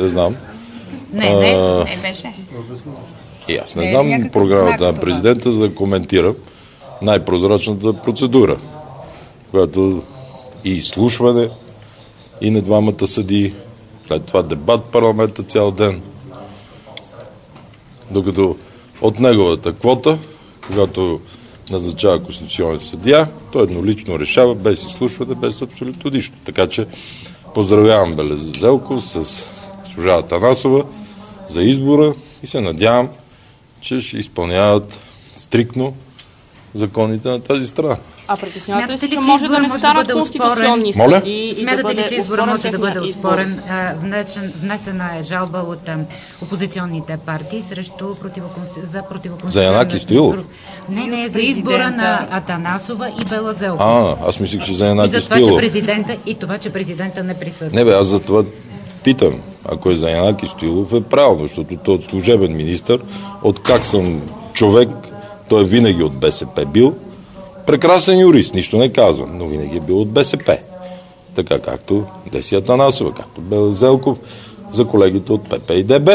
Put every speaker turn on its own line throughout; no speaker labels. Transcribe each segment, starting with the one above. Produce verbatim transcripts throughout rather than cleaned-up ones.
не знам.
Не, не, а, не беше.
И аз не, не знам програмата на президента, за да коментирам най-прозрачната процедура, която и изслушване, и на двамата съдии, след това дебат в парламента цял ден. Докато от неговата квота, когато назначава конституционен съдия, той еднолично решава, без изслушване, без абсолютно нищо. Така че поздравявам Белезелков с госпожа Атанасова за избора и се надявам, че ще изпълняват стриктно законите на тази страна.
А притеснявате ли, че може да не станат конституционни съди?
Смятате ли, че избора може да бъде оспорен? Внесена е жалба от опозиционните партии срещу за противоконституционен.
За Янаки Стоилов?
Не, не, за избора на Атанасова и Белазелков.
А, аз мислих, че за Янаки Стоилов.
И за това, че президента, и това, че президента не присъства.
Не бе, аз за това питам. Ако е за Янаки Стоилов, е правилно, защото той е служебен министър. От как съм човек, той е винаги от БСП бил. Прекрасен юрист, нищо не казвам, но винаги е бил от БСП. Така както Деси Атанасова, както Белазелков, за колегите от ПП и ДБ.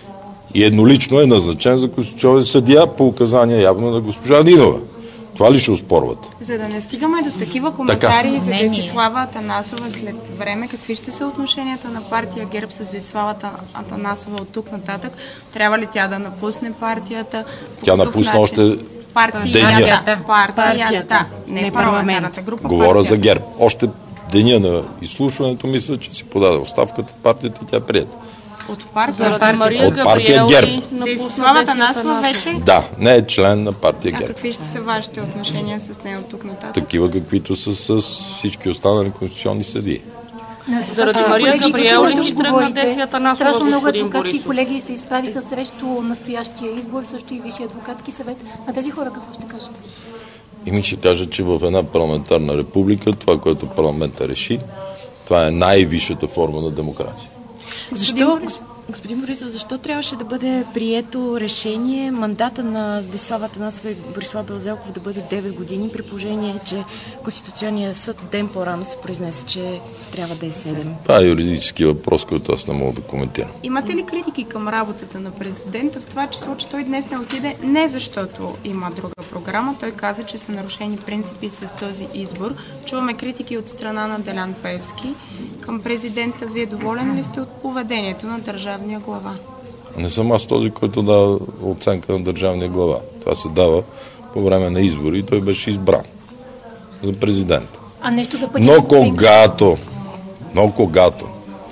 И еднолично е назначен за конституционен съдия по указания явно на госпожа Нинова. Това ли ще оспорват?
За да не стигаме до такива коментари така. За Десислава Атанасова след време, какви ще са отношенията на партия ГЕРБ с Десислава Атанасова от тук нататък? Трябва ли тя да напусне партията?
Тя напусна още
партията. Партията, не парламентарната група.
Говоря
партията.
За ГЕРБ. Още деня на изслушването мисля, че си подаде оставката в партията и тя е приета.
От партия,
партия,
от партия ГЕРБ.
Десислава Атанасова вече?
Да, не е член на партия ГЕРБ.
А какви ще са вашите отношения с нея от тук нататък?
Такива, каквито са с всички останали конституционни съдии.
Заради Мария Габриел ли ще тръгна Деси Атанасова?
Страшно много адвокатски колеги се изправиха срещу настоящия избор, също и Висшия адвокатски съвет. На тези хора какво ще кажете?
И ми ще кажа, че в една парламентарна република това, което парламента реши, това е най-висшата форма на демокрация.
Защо, господин Борисов, защо трябваше да бъде прието решение мандата на Десислава Атанасова и Борислав Белазелков да бъде девет години, при положение, че Конституционният съд ден по-рано се произнесе, че трябва да е седем?
Това е юридически въпрос, който аз не мога да коментирам.
Имате ли критики към работата на президента в това число, че той днес не отиде не защото има друга програма, той каза, че са нарушени принципи с този избор. Чуваме критики от страна на Делян Пеевски към президента. Вие доволен ли сте от поведението на държавния глава?
Не съм аз този, който дава оценка на държавния глава. Това се дава по време на избори и той беше избран за президент.
А нещо за пътя.
Но когато, но когато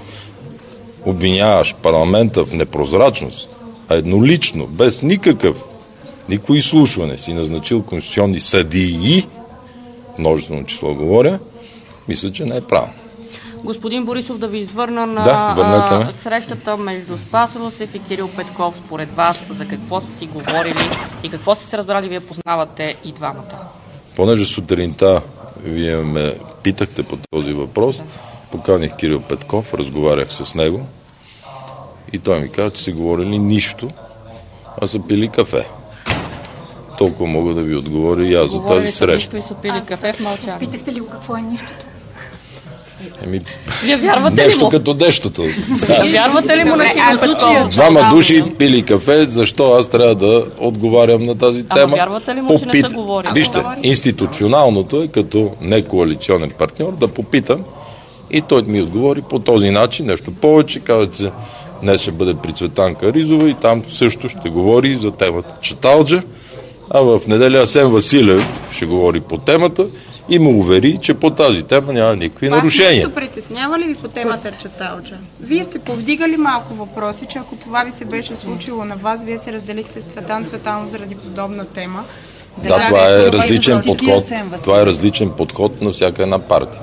обвиняваш парламента в непрозрачност, а еднолично, без никакъв, никакво изслушване си назначил конституционни съдии, множествено число говоря, мисля, че не е правилно.
Господин Борисов, да ви извърна на
да,
а, срещата между Спас Русев и Кирил Петков. Според вас, за какво са си говорили и какво са се разбрали, вие познавате и двамата?
Понеже сутринта вие ме питахте по този въпрос, поканих Кирил Петков, разговарях с него и той ми каза, че си говорили нищо, а са пили кафе. Толкова мога да ви отговоря и аз за тази среща.
Нищо и са пили кафе в мълчание.
Питахте ли го какво е нищото?
Еми,
Вие вярвате
нещо
ли му?
Като нещото.
Вярвате ли му на Кирил Петков?
Двама души пили кафе, защо аз трябва да отговарям на тази тема?
Ама вярвате ли му, че не са говорили?
Вижте, институционалното е като некоалиционен партньор да попитам и той ми отговори по този начин, нещо повече, казва се, днес ще бъде при Цветанка Ризова и там също ще говори за темата Чаталджа, а в неделя Асен Василев ще говори по темата и му увери, че по тази тема няма никакви
Вас
нарушения.
Вас притеснява ли ви по темата Чаталджа? Вие сте повдигали малко въпроси, че ако това ви се беше случило на вас, вие се разделихте с Цветан Цветанов заради подобна тема.
Да, това е различен подход. Това е различен подход на всяка една партия.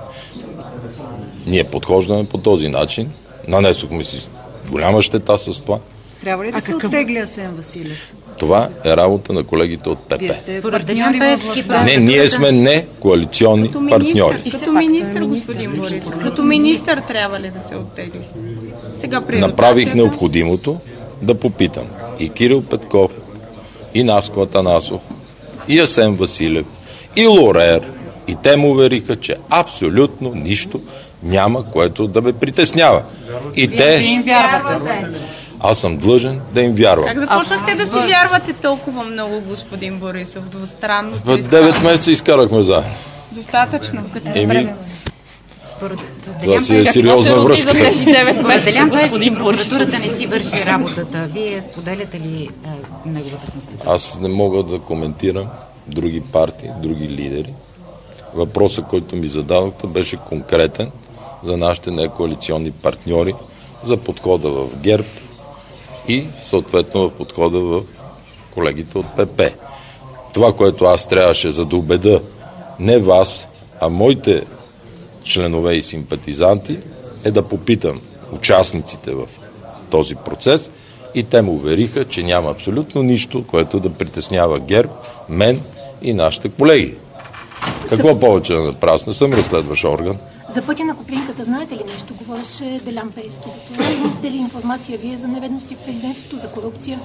Ние подхождаме по този начин. Нанесохме си голяма щета с това.
Трябва ли да а се какъв... оттегли Асен Василев?
Това е работа на колегите от ПП.
Вие сте партньори във властта.
Не, ние сме не коалиционни
като
партньори.
Министър, като министър, господин Борисов. Като министър трябва ли да се оттегли? Сега при
Направих необходимото да попитам и Кирил Петков, и Наско Атанасов, и Асен Василев, и Лорер, И те му увериха, че абсолютно нищо няма, което да ме притеснява. И те...
им вярвате.
Аз съм длъжен да им вярвам.
Как започнахте да си вярвате толкова много, господин Борисов? Двустранно?
В девет месеца изкарахме заедно.
Достатъчно.
Еми,
Според
това си е сериозна връзка.
Делян Пеевски, прокуратурата не си върши работата. Вие споделяте ли а, неговата конституция?
Аз не мога да коментирам други партии, други лидери. Въпросът, който ми зададохте, беше конкретен за нашите некоалиционни партньори, за подхода в ГЕРБ и съответно в подхода в колегите от П П. Това, което аз трябваше за да убеда не вас, а моите членове и симпатизанти, е да попитам участниците в този процес и те му увериха, че няма абсолютно нищо, което да притеснява ГЕРБ, мен и нашите колеги. Какво За... повече да направя? Не съм разследващ орган.
За пътя на Копринката знаете ли нещо? Говореше Делян Пеевски за това. Имате ли информация вие за нередности в президентството, за корупция?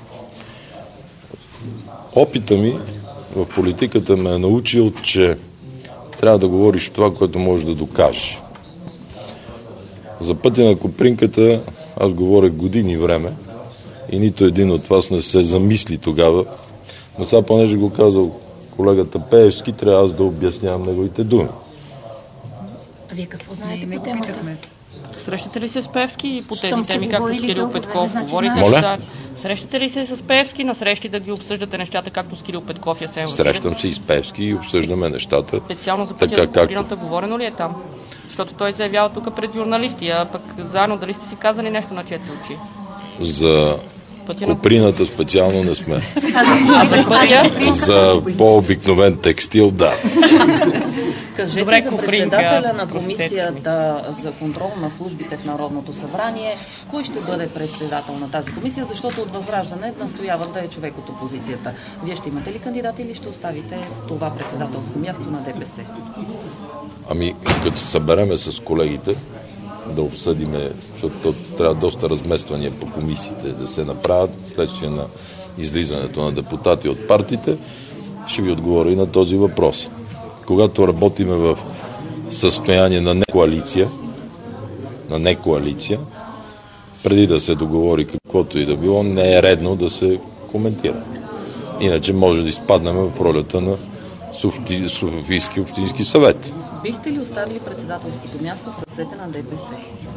Опита ми в политиката ме е научил, че трябва да говориш това, което можеш да докажеш. За пътя на Копринката аз говорех години време и нито един от вас не се замисли тогава, но сега, понеже го казал колегата Пеевски, трябва аз да обяснявам неговите думи.
А вие какво знаете по темата?
Срещате ли се с Пеевски и по тези
Щом сте
теми, както с
говорили
Кирил
толкова,
Петков?
значи
Говорите ли
Моля?
за... Срещате ли се с Пеевски на срещи да ги обсъждате нещата, както с Кирил Петков и Асен Василев?
Срещам се и с Пеевски и обсъждаме нещата.
Специално за пътя
така,
за Коприната
както...
говорено ли е там? Защото той заявява тук пред журналисти, а пък заедно дали сте си казали нещо на четири очи?
За Коприната специално не сме.
А за пътя?
За по-обикновен текстил, да.
Кажете
Добре,
за
Копринка,
председателя на комисията за контрол на службите в Народното събрание. Кой ще бъде председател на тази комисия? Защото от Възраждане настояват да е човек от опозицията. Вие ще имате ли кандидати или ще оставите това председателско място на Д П С?
Ами, като се събереме с колегите, да обсъдиме, защото трябва доста размествания по комисиите да се направят, следствие на излизането на депутати от партиите, ще ви отговоря и на този въпрос. Когато работиме в състояние на некоалиция, на некоалиция, преди да се договори каквото и да било, не е редно да се коментира. Иначе може да изпаднем в ролята на Софийски общински съвет.
Бихте ли оставили председателското място в ръцете на Д П С?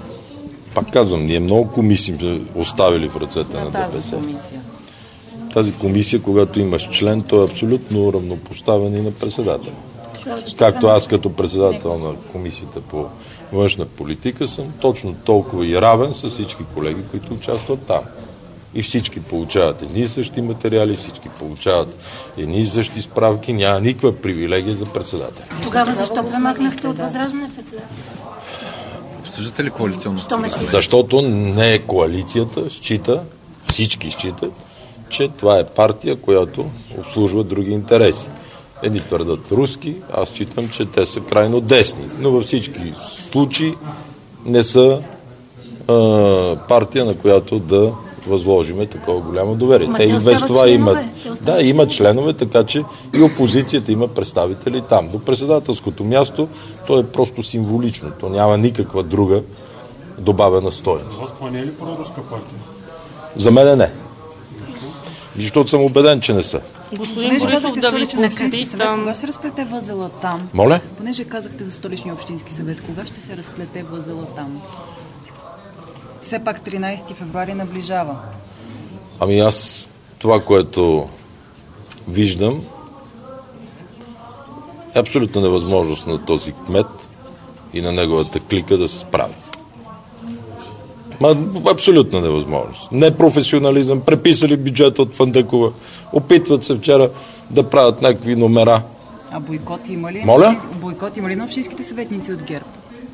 Пак казвам, ние много комисии сме оставили в ръцете на, на Д П С.
Комисия.
Тази комисия, когато имаш член, той е абсолютно равнопоставен и на председател. Както аз като председател на комисията по външна политика съм точно толкова и равен с всички колеги, които участват там. И всички получават едни и същи материали, всички получават едни и същи справки, няма никаква привилегия за председател.
Тогава защо премахнахте от Възраждане председател?
Обсъждате ли коалиционно?
Защото не е коалицията, счита, всички считат, че това е партия, която обслужва други интереси. Едни твърдат руски, аз считам, че те са крайно десни. Но във всички случаи не са а, партия, на която да възложиме такова голямо доверие.
Ма
те и без това
членове.
имат. Да, имат членове, така че и опозицията има представители там. До председателското място то е просто символично. То няма никаква друга добавена стойност.
За вас това не е ли проруска партия?
За мен не. Защото съм убеден, че не са.
Господин Борисов, да ви попитам...
Кога ще се разплете възела там?
Моля?
Понеже казахте за столичния общински съвет, кога ще се разплете възела там? Все пак тринайсети февруари наближава.
Ами аз това, което виждам, е абсолютна невъзможност на този кмет и на неговата клика да се справи. Ма, абсолютна невъзможност. Непрофесионализъм, преписали бюджета от Фандъкова, опитват се вчера да правят някакви номера.
А бойкот има ли?
Моля?
Бойкот има ли на общинските съветници от ГЕРБ?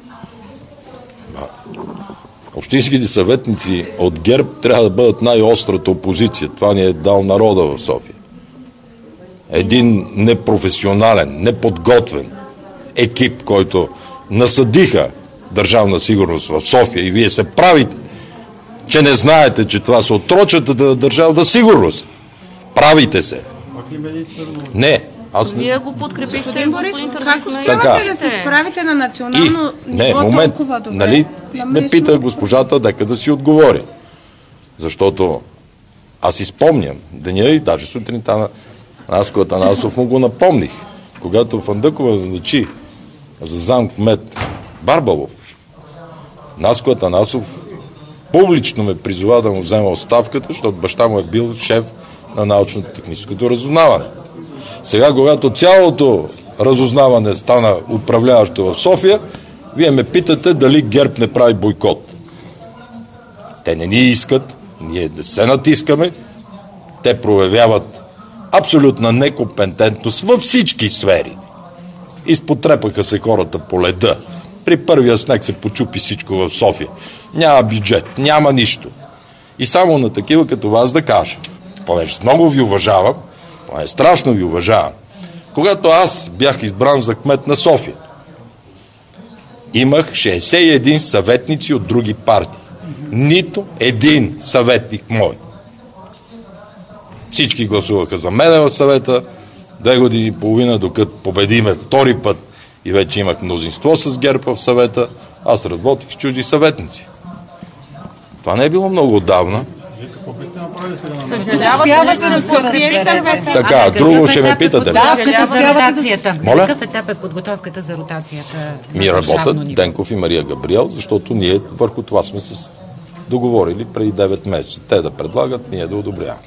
Общинските съветници от ГЕРБ трябва да бъдат най-острата опозиция. Това ни е дал народа в София. Един непрофесионален, неподготвен екип, който насъдиха Държавна сигурност в София и вие се правите, че не знаете, че това са отрочата да Държавна сигурност. Правите се. Не, Аз не...
Вие го подкрепихте,
Господин Борисов, как успявате
Така.
да се справите на национално
И, не,
ниво
момент,
толкова добре?
нали,
На
ме
местно?
пита госпожата, дека да си отговоря. Защото аз си спомням деня и даже сутринта на Наско Атанасов му го напомних. Когато Фандъкова назначи за замкмет Барбалов, Наско Атанасов публично ме призова да му взема оставката, защото баща му е бил шеф на научно-техническото разузнаване. Сега, когато цялото разузнаване стана управляващо в София, вие ме питате дали ГЕРБ не прави бойкот. Те не ни искат, ние не се натискаме, те проявяват абсолютна некомпетентност във всички сфери. Изпотрепаха се хората по леда. При първия снег се почупи всичко в София. Няма бюджет, няма нищо. И само на такива като вас да кажа, понеже много ви уважавам, понеже страшно ви уважавам, когато аз бях избран за кмет на София, имах шейсет и един съветници от други партии. Нито един съветник мой. Всички гласуваха за мене в съвета, две години и половина, докато победиме втори път и вече имах мнозинство с ГЕРБ в съвета, аз работих с чужди съветници. Това не е било много отдавна. Така, друго ще ме питате.
Подготовката за ротацията.
Моля?
Какъв етап е подготовката за ротацията?
Ми работят Денков и Мария Габриел, защото ние върху това сме се договорили преди девет месеца. Те да предлагат, ние да одобряваме.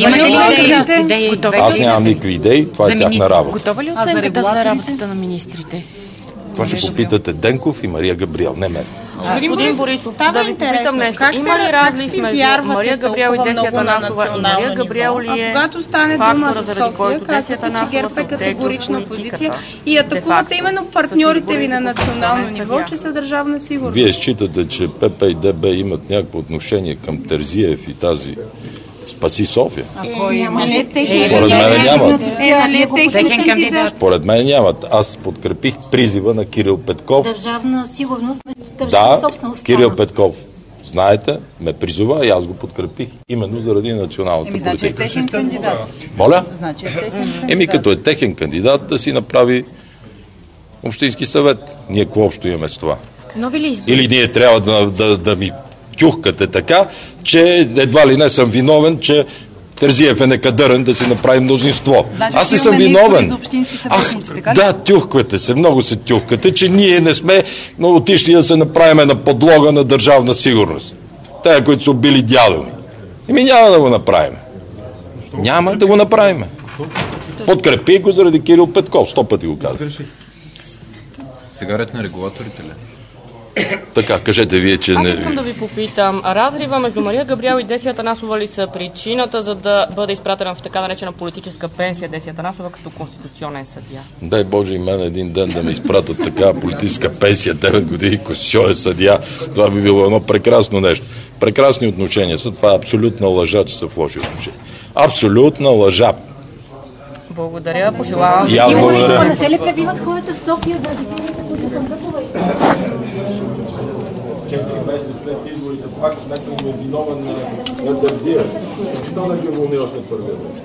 Аз нямам никакви идеи, това е тяхна работа.
Готова ли оценката за работата на министрите?
Това ще попитате Денков и Мария Габриел, не мен.
Господин Борисов,
става
да ви
интересно.
попитам нещо.
Как
Има ли
се-
разлик
как си
между
вярвате
Мария Габриел и
толкова
Десия
много на
Атанасова? И
национално
Мария Габриел
ниво?
ли
А
е
когато стане дума
фактора,
за
заради
София,
който Десия
казвате, че
Атанасова
ГЕРБ
се
е
оттегли от
категорична
политиката?
позиция и атакувате
Де
именно
факто,
партньорите
с
ви на
избори за
национално
конституционен
ниво,
съдия.
че са държавна сигурност.
Вие считате, че ПП и ДБ имат някакво отношение към Терзиев и тази Спаси София?
Не, техен
Според мен нямат.
Е, нали техен кандидат?
Според мен нямат. Аз подкрепих призива на Кирил Петков.
Държавна сигурност, държавна
Да,
собственост.
Кирил Петков, знаете, ме призова и аз го подкрепих именно заради националната
Еми, значи е
политика.
техен кандидат.
Моля?
Значи е техен кандидат.
Еми, като е техен кандидат, да си направи общински съвет. Ние какво общо имаме с това?
Нови ли избори?
Или ние трябва да, да, да ми тюхкате така, че едва ли не съм виновен, че Терзиев е некадърен да си направи мнозинство.
Значи
Аз не
ще
съм
имаме избори
виновен.
за общински
Ах,
съветници, така ли?
да, тюхквате се, много се тюхкате, че ние не сме но отишли да се направим на подлога на държавна сигурност. Те, които са убили дядо ми. Еми няма да го направим. Няма да го направим. Подкрепи го заради Кирил Петков. Сто пъти го казвам.
Сега ред на регулаторите ли?
Така, кажете вие, че
Аз
не...
искам да ви попитам, разрива между Мария Габриел и Десия Атанасова ли са причината, за да бъде изпратена в така наречена политическа пенсия Десия Атанасова като конституционен съдия?
Дай Боже и мен един ден да ме изпратят така политическа пенсия, девет години конституционен съдия. Това би било едно прекрасно нещо. Прекрасни отношения са. Това е абсолютна лъжа, че са в лоши отношения. Абсолютна лъжа.
Благодаря, пожелавам.
И аз благодаря.
Не се ли пребиват хората в София заради фирмите, които съм готова?
четири месеца след изборите пак сметна е виновен на Терзиев. Защо да ги уволнила след първия ден?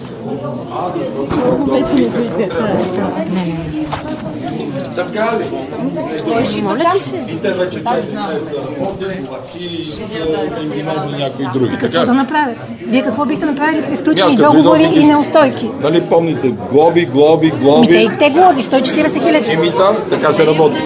Така ли?
Моля ти се.
И те вече четири месеца работят и са им виновни някои други.
Какво
Така
да
ли?
направят? Вие какво бихте направили при
Аз
изключени
като
договори
дойдох,
и неустойки?
Нали помните? Глоби, глоби,
Ми те
глоби.
и те глоби, сто и четиридесет хиляди.
Еми там, така се работи.